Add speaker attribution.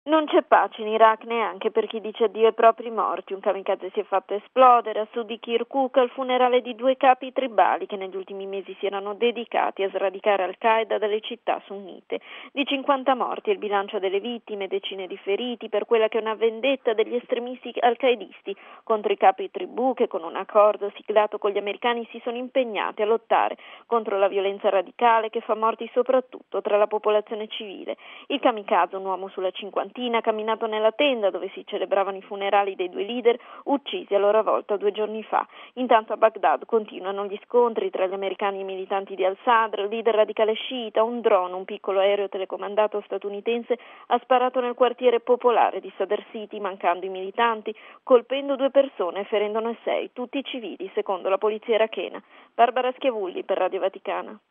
Speaker 1: Non c'è pace in Iraq neanche per chi dice addio ai propri morti. Un kamikaze si è fatto esplodere a sud di Kirkuk al funerale di 2 capi tribali che negli ultimi mesi si erano dedicati a sradicare Al-Qaeda dalle città sunnite. Di 50 morti è il bilancio delle vittime, decine di feriti per quella che è una vendetta degli estremisti al-qaedisti contro i capi tribù che con un accordo siglato con gli americani si sono impegnati a lottare contro la violenza radicale che fa morti soprattutto tra la popolazione civile. Il kamikaze, un uomo sulla cinquantina, ha camminato nella tenda dove si celebravano i funerali dei 2 leader uccisi a loro volta 2 giorni fa. Intanto a Baghdad continuano gli scontri tra gli americani e i militanti di al-Sadr, leader radicale sciita. Un drone, un piccolo aereo telecomandato statunitense, ha sparato nel quartiere popolare di Sadr City, mancando i militanti, colpendo 2 persone e ferendone 6, tutti civili, secondo la polizia irachena. Barbara Schiavulli per Radio Vaticana.